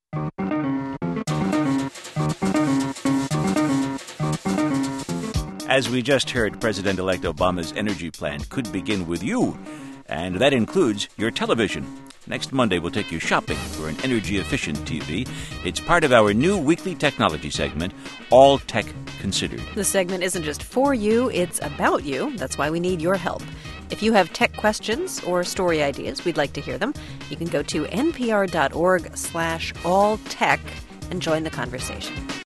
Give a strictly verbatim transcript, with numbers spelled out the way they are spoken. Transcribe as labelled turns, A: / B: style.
A: As we just heard, President-elect Obama's energy plan could begin with you, and that includes your television. Next Monday, we'll take you shopping for an energy-efficient T V. It's part of our new weekly technology segment, All Tech Considered.
B: The segment isn't just for you, it's about you. That's why we need your help. If you have tech questions or story ideas, we'd like to hear them. You can go to npr.org slash alltech and join the conversation.